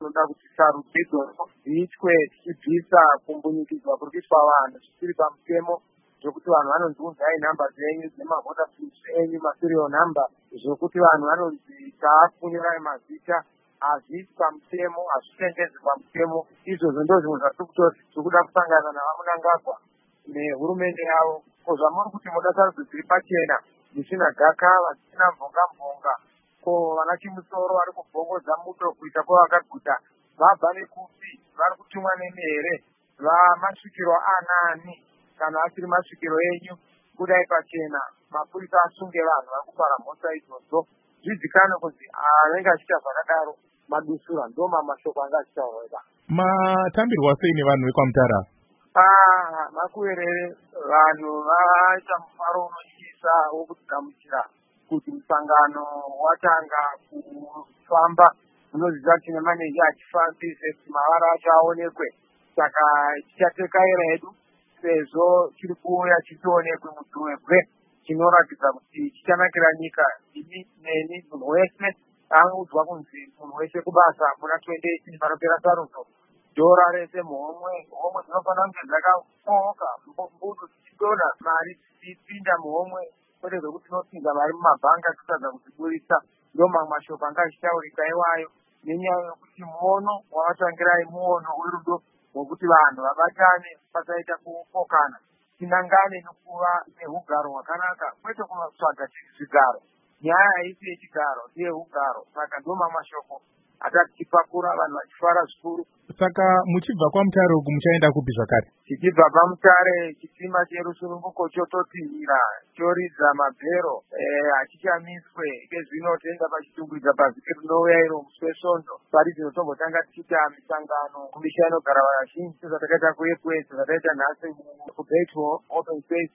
tinoda kuti sarudzo dziitwe tichibvisa kumbunyikidzwa kuri kuitwa vanhu zvisiri pamutemo zvokuti vanhu vanonzi unzai nhamba dzenyu dzemavhota slips enyu maserial number zvokuti vanhu vanonzi taafunyirai mazita hazvisi pamutemo hazvitendedzwi pamutemo. Izvozvo ndozvimwe zvatiri kutoti tiri kuda kusangana navamunangagwa nehurumende yavo ko zvamuri kuti muda sarudzo dziri pachena dzisina gakava dzisina mvonga ko vana chimusoro vari kubvongodza muto kuita kwavakaguta vabva nekupi vari kutumwa nemi here vamasvikiro anani kana asiri masvikiro enyu kudai pachena mapurisa asunge vanhu vari kupara mhosva idzodzo zvizikanwe kunzi anenge achiita zvakadaro madusura ndo mamashoko anga achitaurwa. Matambirwa sei nevanhu vekwamutara? Makuerere vanhu vaita mufaro unotyisa wokugamuchira kuti musangano watanga kufamba unoziva kuti nemaneja achifambise kuti mavara acho aonekwe saka tichatekaira hedu sezvo chiri kuuya chichionekwe mudhuwebwe chinoratidza kuti chichanakira nyika imi neni munhu wese audzwa kunzi munhu wese kubasa muna 2018 panopera sarudzo dhora rese muhomwe dzinofanira kunge dzakafooka mbudu dzichidonha mari dzichipinda muhomwe kwete zvokuti tinopinza mari mumabhanga tisadza kudziburisa ndo mamwe mashoko anga achitaurika iwayo nenyaya yokuti muono wavatangirai muono werudo hwekuti vanhu vabatane pasaita kufokana tinangane nekuva neugaro hwakanaka kwete kutsvaga zvigaro. Nyaya haisi yechigaro ndeyehugaro saka ndo mamwe mashoko atatipakura vanhu vachifara zvikuru. Saka muchibva kwaMutare uku muchaenda kupi zvakare? Tichibva paMutare chitima cherusununguko chototinhira choridza mabhero hachichamiswe kezvino toenda pachitumbudza pavhiki rinouya iro musi wesvondo pari tinotombotanga tichiita misangano kumisha inogara vazhinji sezvatakaita kuepwesi zvatakaita nhasi kuBeit Hall open space